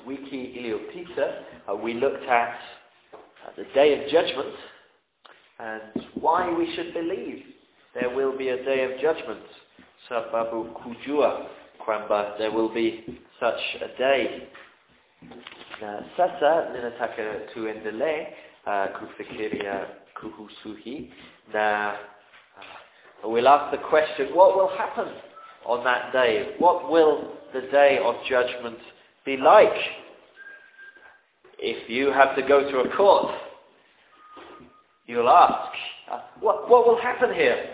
Wiki Iliopita, we looked at the Day of Judgment and why we should believe there will be a Day of Judgment. Sababu kujua kwamba there will be such a day. Na sasa ninataka tuendelee kufikiria kuhusu hii na we'll ask the question, what will happen on that day? What will the Day of Judgment be like? If you have to go to a court, you'll ask, what will happen here?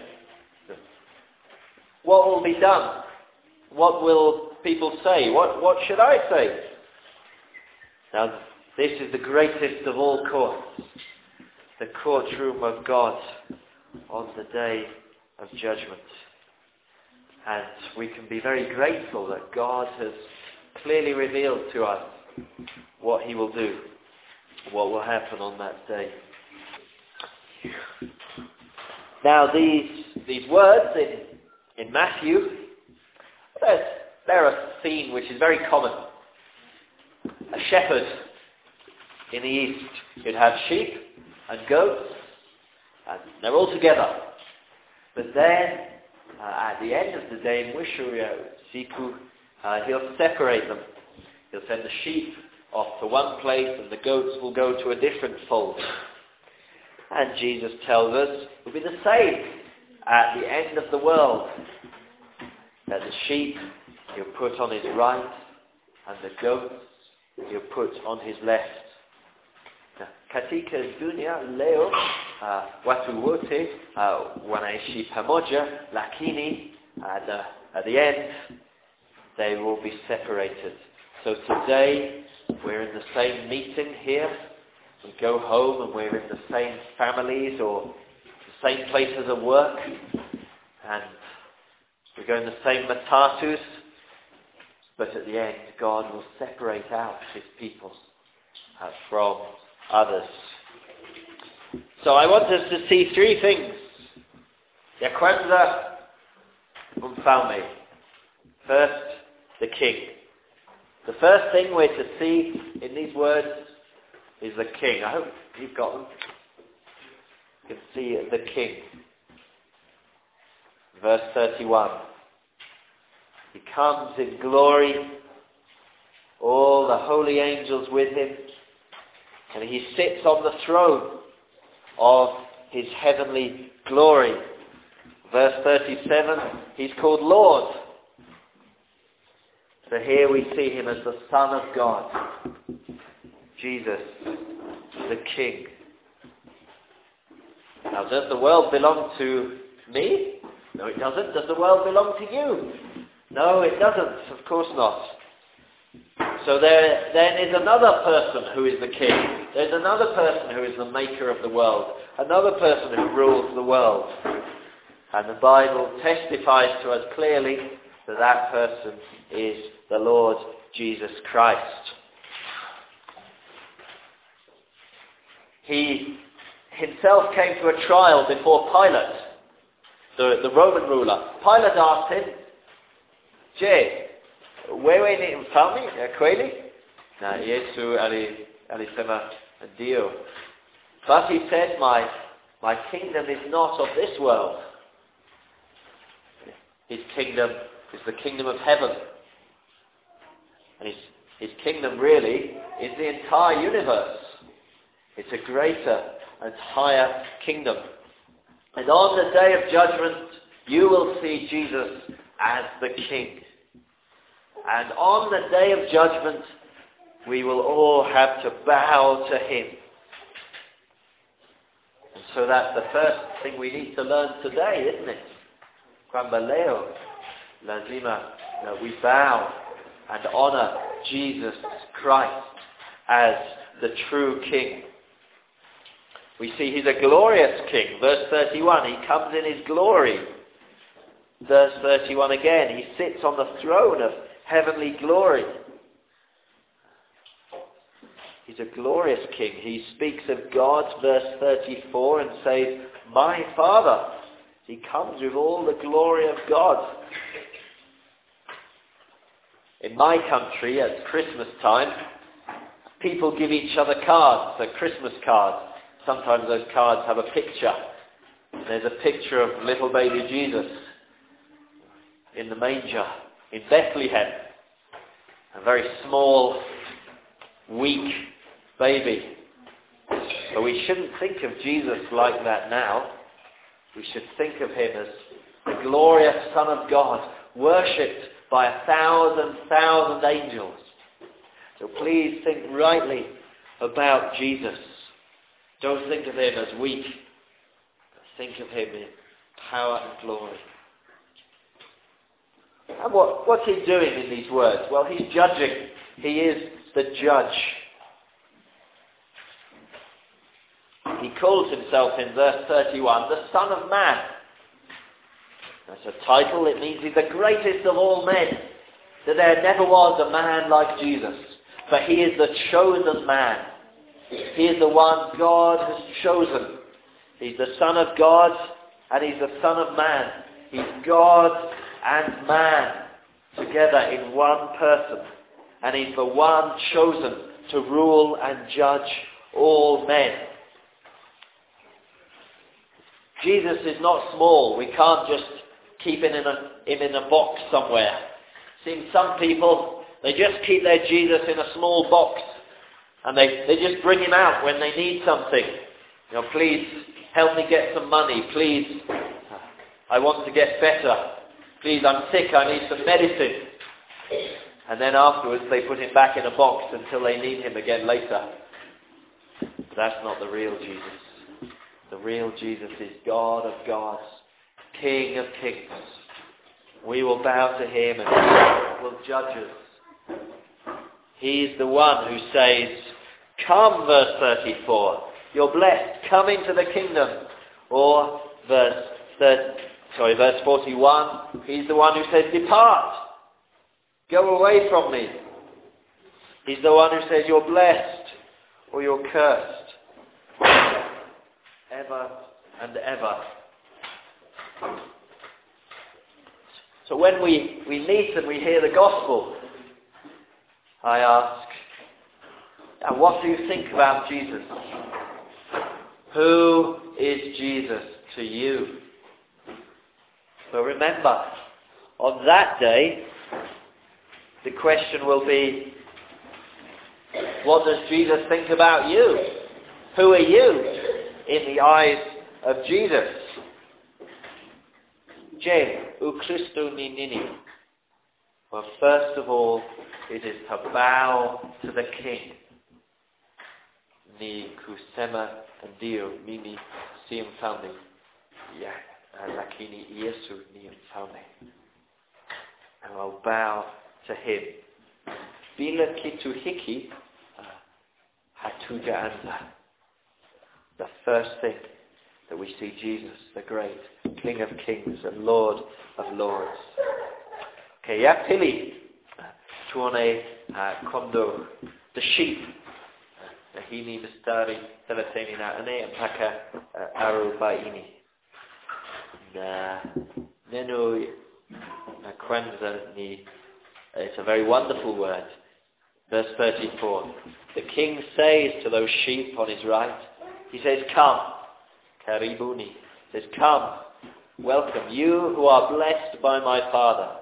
What will be done? What will people say? What should I say? Now, this is the greatest of all courts, the courtroom of God on the Day of Judgment. And we can be very grateful that God has clearly revealed to us what he will do, what will happen on that day. Now these words in Matthew, they're a scene which is very common. A shepherd in the east, you'd have sheep and goats, and they're all together. But then, at the end of the day, Siku, he'll separate them. He'll send the sheep off to one place and the goats will go to a different fold. And Jesus tells us it will be the same at the end of the world. That the sheep he'll put on his right and the goats he'll put on his left. Katika dunia leo watu wote wanaishi pamoja, lakini at the end they will be separated. So today we're in the same meeting here. We go home and we're in the same families or the same places of work, and we go in the same matatus. But at the end, God will separate out his people from others. So I want us to see three things. Ya kwanza, mfalme. First, the king. The first thing we're to see in these words is the king. I hope you've got them. You can see the king. Verse 31. He comes in glory, all the holy angels with him, and he sits on the throne of his heavenly glory. Verse 37, he's called Lord. So here we see him as the Son of God, Jesus, the King. Now, does the world belong to me? No, it doesn't. Does the world belong to you? No, it doesn't. Of course not. So there then is another person who is the king. There's another person who is the maker of the world. Another person who rules the world. And the Bible testifies to us clearly that that person is the Lord Jesus Christ. He himself came to a trial before Pilate, the Roman ruler. Pilate asked him, Je, wewe ni mfalme kweli? Na Yesu alisema ndio. But he said, my kingdom is not of this world. His kingdom is the kingdom of heaven. And his kingdom really is the entire universe. It's a greater and higher kingdom. And on the day of judgment, you will see Jesus as the King. And on the day of judgment, we will all have to bow to him. And so that's the first thing we need to learn today, isn't it? Kwamba leo lazima we bow and honor Jesus Christ as the true King. We see he's a glorious King. Verse 31, he comes in his glory. Verse 31 again, he sits on the throne of heavenly glory. He's a glorious King. He speaks of God, verse 34, and says, my Father. He comes with all the glory of God. In my country, at Christmas time, People give each other cards, so Christmas cards. Sometimes those cards have a picture. There's a picture of little baby Jesus in the manger in Bethlehem. A very small, weak baby. But we shouldn't think of Jesus like that now. We should think of him as the glorious Son of God, worshipped by 1,000 angels. So please think rightly about Jesus. Don't think of him as weak. Think of him in power and glory. And what's he doing in these words? Well, he's judging. He is the judge. He calls himself in verse 31 the Son of Man. That's a title. It means he's the greatest of all men. That there never was a man like Jesus. But he is the chosen man. He is the one God has chosen. He's the Son of God and he's the Son of Man. He's God and man together in one person. And he's the one chosen to rule and judge all men. Jesus is not small. We can't just keep him in a box somewhere. Seems some people, they just keep their Jesus in a small box. And they just bring him out when they need something. Please help me get some money. Please, I want to get better. Please, I'm sick. I need some medicine. And then afterwards they put him back in a box until they need him again later. But that's not the real Jesus. The real Jesus is God of gods, King of kings. We will bow to him and he will judge us. He is the one who says, come, verse 34, you're blessed, come into the kingdom. Or verse 41, he's the one who says, depart, go away from me. He's the one who says, you're blessed or you're cursed. Ever and ever. So when we meet and we hear the gospel, I ask, now what do you think about Jesus? Who is Jesus to you? So remember, on that day, the question will be, what does Jesus think about you? Who are you in the eyes of Jesus? Je, u Christu ni nini. Well, first of all, it is to bow to the King. Ni kusema ndio mimi si mfalme. Ya, lakini Yesu ni mfalme. And I'll bow to him. Bila kitu hiki hatujaanza. The first thing that we see Jesus, the great King of kings and Lord of lords. Okay, ya pili, tuone kondo, the sheep. Na hii mstari 34 mpaka 40. Na neno na kwanza ni, it's a very wonderful word. Verse 34. The king says to those sheep on his right, he says, come, karibuni. He says, come, welcome, you who are blessed by my Father.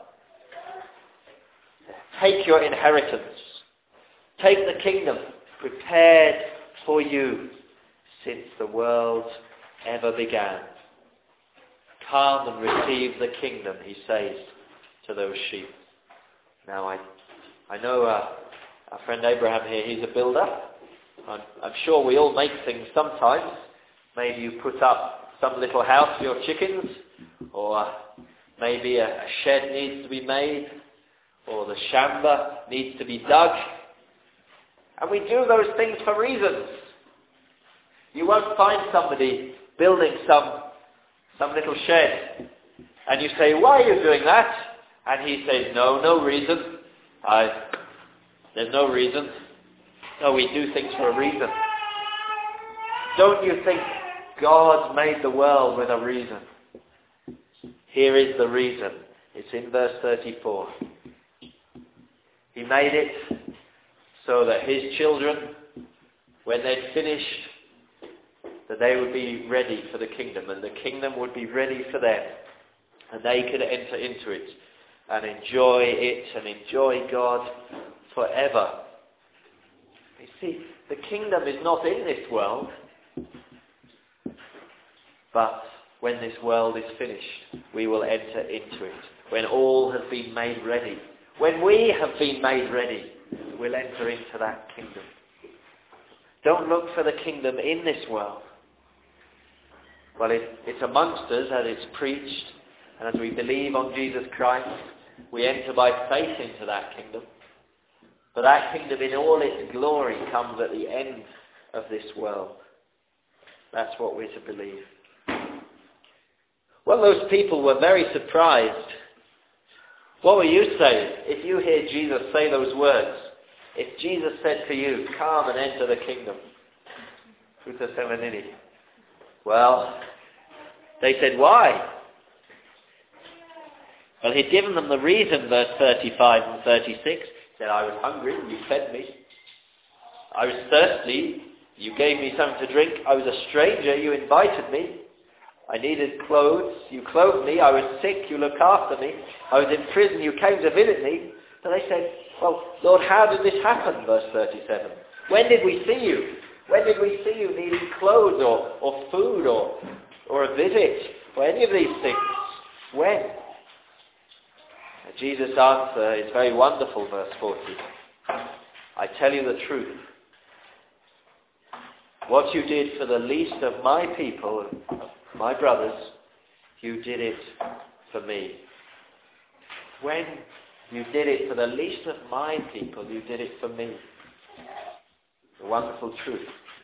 Take your inheritance. Take the kingdom prepared for you since the world ever began. Come and receive the kingdom, he says to those sheep. Now I know our friend Abraham here, he's a builder. I'm sure we all make things sometimes. Maybe you put up some little house for your chickens, or maybe a shed needs to be made, or the shamba needs to be dug. And we do those things for reasons. You won't find somebody building some little shed, and you say, why are you doing that? And he says, no reason. There's no reason. No, we do things for a reason. Don't you think God made the world with a reason? Here is the reason. It's in verse 34. He made it so that his children, when they'd finished, that they would be ready for the kingdom, and the kingdom would be ready for them, and they could enter into it and enjoy it and enjoy God forever. You see, the kingdom is not in this world, but when this world is finished, we will enter into it. When all has been made ready, when we have been made ready, we'll enter into that kingdom. Don't look for the kingdom in this world. Well, it's amongst us as it's preached, and as we believe on Jesus Christ, we enter by faith into that kingdom. But that kingdom in all its glory comes at the end of this world. That's what we're to believe. Well, those people were very surprised. What will you say if you hear Jesus say those words? If Jesus said to you, come and enter the kingdom. Well, they said, why? Well, he'd given them the reason, verse 35 and 36. He said, I was hungry, you fed me. I was thirsty, you gave me something to drink. I was a stranger, you invited me. I needed clothes, you clothed me. I was sick, you looked after me. I was in prison, you came to visit me. So they said, well, Lord, how did this happen? Verse 37. When did we see you? When did we see you needing clothes or food or a visit or any of these things? When? Jesus' answer is very wonderful, verse 40. I tell you the truth. What you did for the least of my people, my brothers, you did it for me. When you did it for the least of my people, you did it for me. The wonderful truth.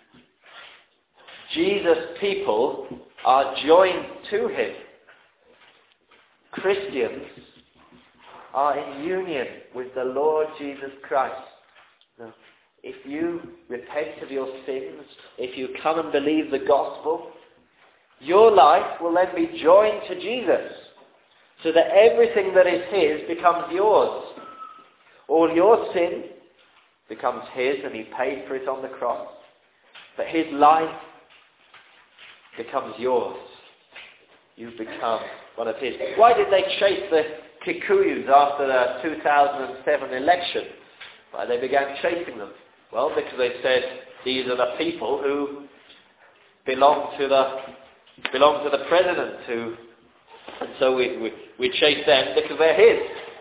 Jesus' people are joined to him. Christians are in union with the Lord Jesus Christ. Now, if you repent of your sins, if you come and believe the gospel, your life will then be joined to Jesus, so that everything that is his becomes yours. All your sin becomes his, and he paid for it on the cross. But his life becomes yours. You become one of his. Why did they chase the Kikuyus after the 2007 election? Why they began chasing them? Well, because they said these are the people who belong to the president, and so we chase them because they're his.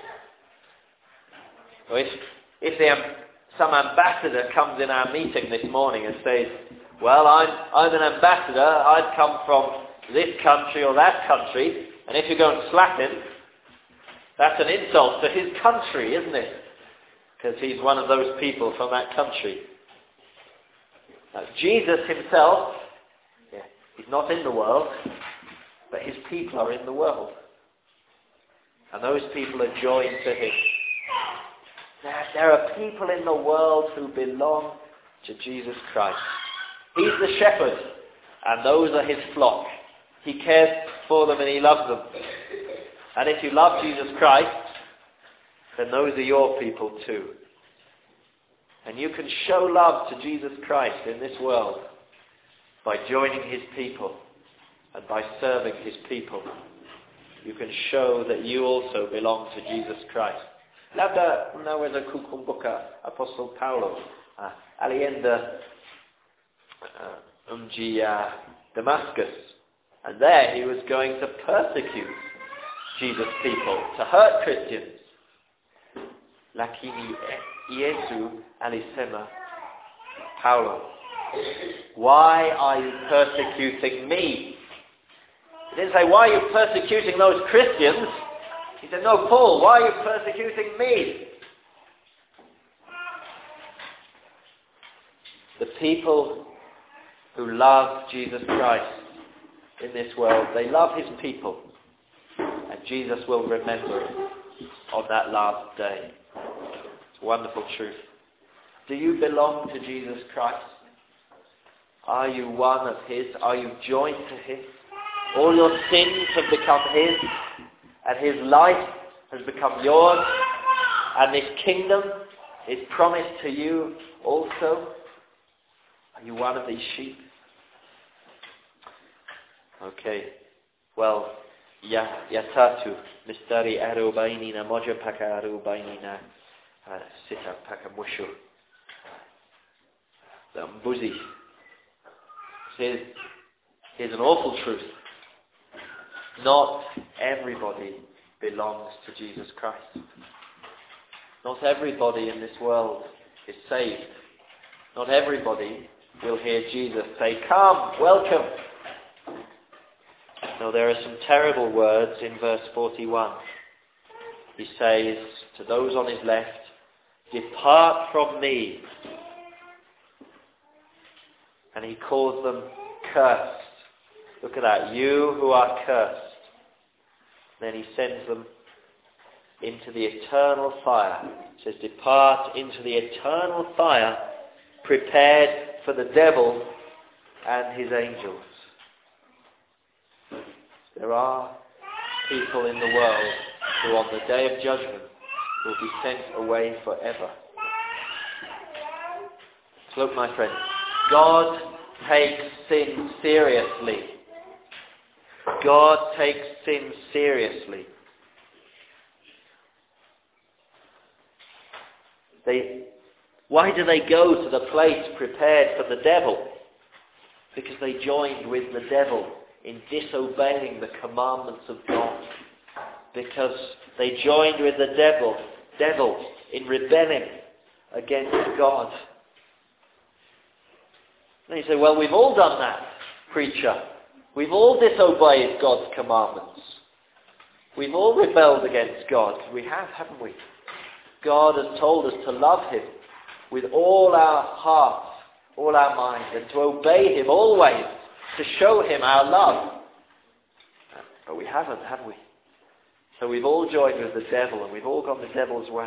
So if some ambassador comes in our meeting this morning and says, well, I'm an ambassador, I'd come from this country or that country, and if you go and slap him, that's an insult to his country, isn't it? Because he's one of those people from that country. Now, Jesus himself, he's not in the world, but his people are in the world. And those people are joined to him. There are people in the world who belong to Jesus Christ. He's the shepherd, and those are his flock. He cares for them and he loves them. And if you love Jesus Christ, then those are your people too. And you can show love to Jesus Christ in this world by joining his people and by serving his people. You can show that you also belong to Jesus Christ. Labda unaweza kukumbuka Apostle Paulo alienda mji Damascus, and there he was going to persecute Jesus' people, to hurt Christians. Lakini Yesu alisema, Paulo, why are you persecuting me? He didn't say, why are you persecuting those Christians? He said, no, Paul, why are you persecuting me? The people who love Jesus Christ in this world, they love his people. And Jesus will remember it on that last day. It's a wonderful truth. Do you belong to Jesus Christ? Are you one of his? Are you joined to him? All your sins have become his, and his life has become yours, and this kingdom is promised to you also? Are you one of these sheep? Okay. Well, yatatu mistari arubaini na moja paka arubaini na sita paka mushu. The mbuzi. Here's an awful truth. Not everybody belongs to Jesus Christ. Not everybody in this world is saved. Not everybody will hear Jesus say, "Come, welcome." No, there are some terrible words in verse 41. He says to those on his left, "Depart from me." And he calls them cursed. Look at that. You who are cursed. Then he sends them into the eternal fire. He says, "Depart into the eternal fire prepared for the devil and his angels." There are people in the world who on the day of judgment will be sent away forever. Look, my friends, God takes sin seriously. God takes sin seriously. Why do they go to the place prepared for the devil? Because they joined with the devil in disobeying the commandments of God. Because they joined with the devil in rebelling against God. And you say, "Well, we've all done that, preacher. We've all disobeyed God's commandments. We've all rebelled against God." We have, haven't we? God has told us to love him with all our heart, all our mind, and to obey him always, to show him our love. But we haven't, have we? So we've all joined with the devil, and we've all gone the devil's way.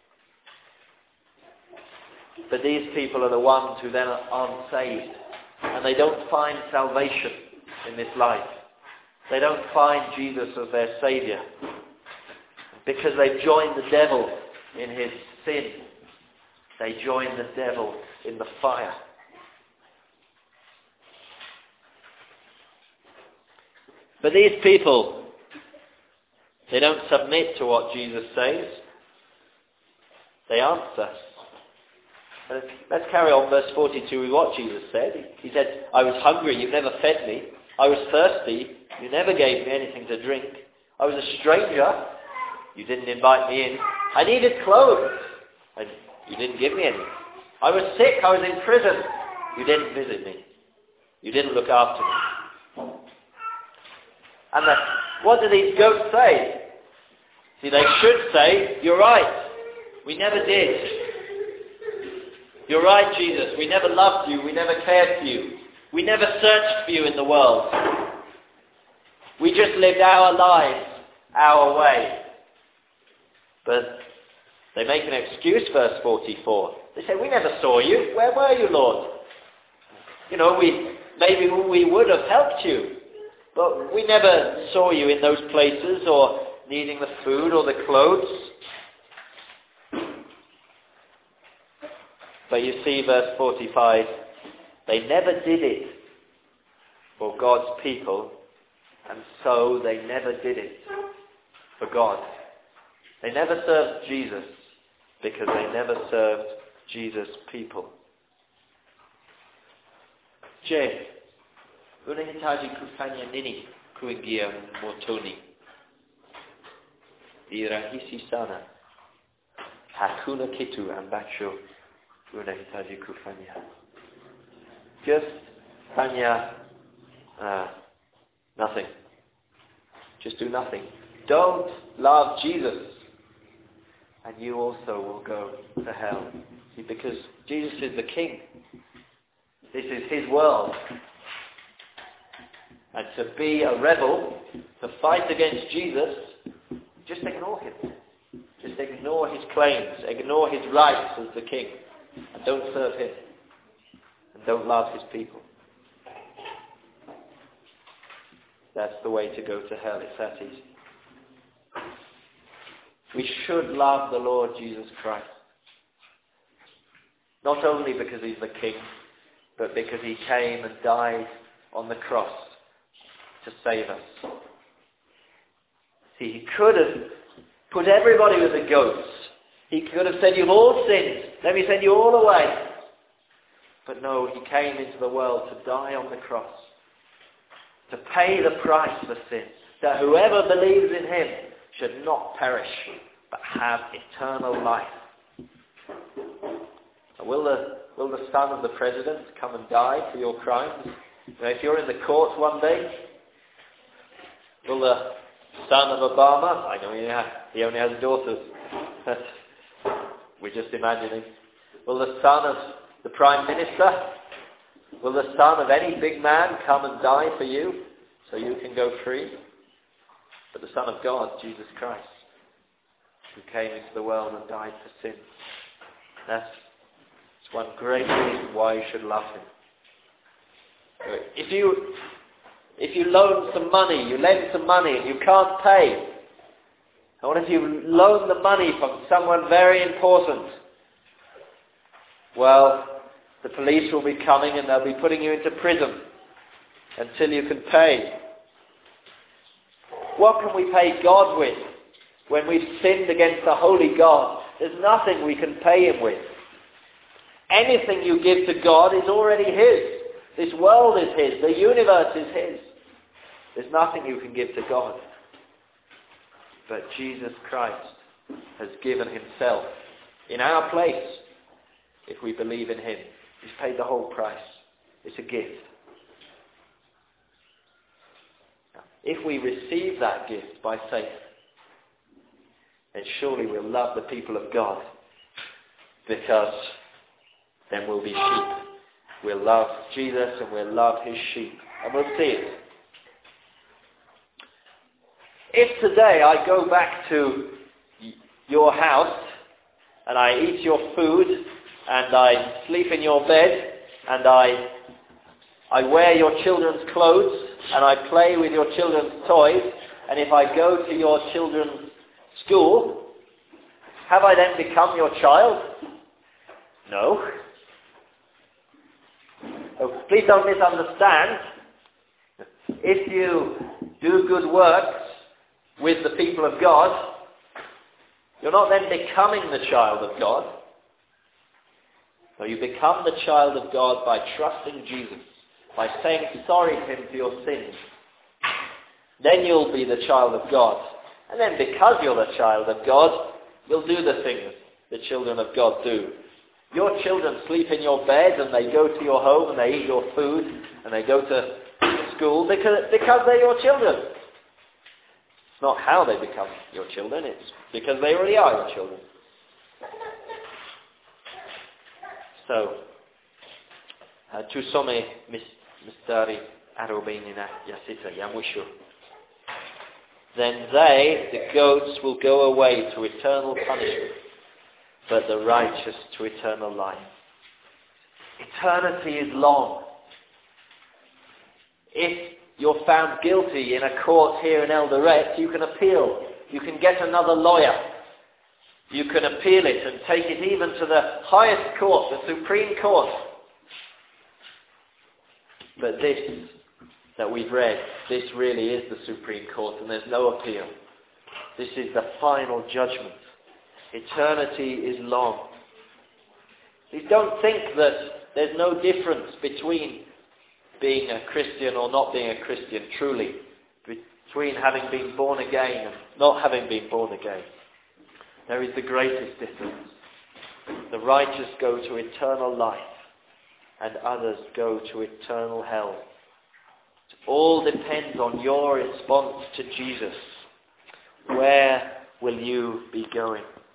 But these people are the ones who then aren't saved, and they don't find salvation in this life. They don't find Jesus as their Saviour, because they've joined the devil in his sin. They join the devil in the fire. But these people, they don't submit to what Jesus says. They answer. Let's carry on verse 42 with what Jesus said. He said, "I was hungry, you never fed me. I was thirsty, you never gave me anything to drink. I was a stranger, you didn't invite me in. I needed clothes, and you didn't give me any. I was sick, I was in prison, you didn't visit me. You didn't look after me." And what do these goats say? See, they should say, "You're right, we never did. You're right, Jesus, we never loved you, we never cared for you. We never searched for you in the world. We just lived our lives, our way." But they make an excuse, verse 44. They say, "We never saw you. Where were you, Lord? Maybe we would have helped you, but we never saw you in those places or needing the food or the clothes." But you see, verse 45, they never did it for God's people, and so they never did it for God. They never served Jesus because they never served Jesus' people. Je, unahitaji kufanya nini kuingia motoni? Ni rahisi sana. Hakuna kitu ambacho unahitaji kufanya. Just fanya nothing. Just do nothing. Don't love Jesus, and you also will go to hell. See, because Jesus is the King. This is his world. And to be a rebel, to fight against Jesus, just ignore him. Just ignore his claims, ignore his rights as the King, and don't serve him, and don't love his people. That's the way to go to hell. It's that easy. We should love the Lord Jesus Christ. Not only because he's the king, but because he came and died on the cross to save us. See, he could have put everybody with the goats. He could have said, you've all sinned, let me send you all away. But no, he came into the world to die on the cross, to pay the price for sin, that whoever believes in him should not perish, but have eternal life. Will the son of the president come and die for your crimes? If you're in the court one day, will the son of Obama, I know he only has daughters, but we're just imagining, will the son of the prime minister, will the son of any big man come and die for you so you can go free? But the Son of God, Jesus Christ, who came into the world and died for sin. That's one great reason why you should love him. If you loan some money, you lend some money and you can't pay, and what if you loan the money from someone very important? Well, the police will be coming and they'll be putting you into prison until you can pay. What can we pay God with when we've sinned against the holy God? There's nothing we can pay him with. Anything you give to God is already his. This world is his. The universe is his. There's nothing you can give to God. But Jesus Christ has given himself in our place. If we believe in him, he's paid the whole price. It's a gift. If we receive that gift by faith, then surely we'll love the people of God, because then we'll be sheep. We'll love Jesus and we'll love his sheep, and we'll see it. If today I go back to your house and I eat your food and I sleep in your bed and I wear your children's clothes and I play with your children's toys, and if I go to your children's school, have I then become your child? No. So please don't misunderstand. If you do good works with the people of God, you're not then becoming the child of God. No, you become the child of God by trusting Jesus, by saying sorry to him for your sins. Then you'll be the child of God. And then because you're the child of God, you'll do the things the children of God do. Your children sleep in your bed and they go to your home and they eat your food and they go to school because they're your children. It's not how they become your children, it's because they already are your children. So, tu some mistari arobinina yasita yamushu. Then they, the goats, will go away to eternal punishment, but the righteous to eternal life. Eternity is long. If you're found guilty in a court here in Eldoret, you can appeal. You can get another lawyer. You can appeal it and take it even to the highest court, the Supreme Court. But this that we've read, this really is the Supreme Court, and there's no appeal. This is the final judgment. Eternity is long. Please don't think that there's no difference between being a Christian or not being a Christian, truly. Between having been born again and not having been born again. There is the greatest difference. The righteous go to eternal life and others go to eternal hell. It all depends on your response to Jesus. Where will you be going?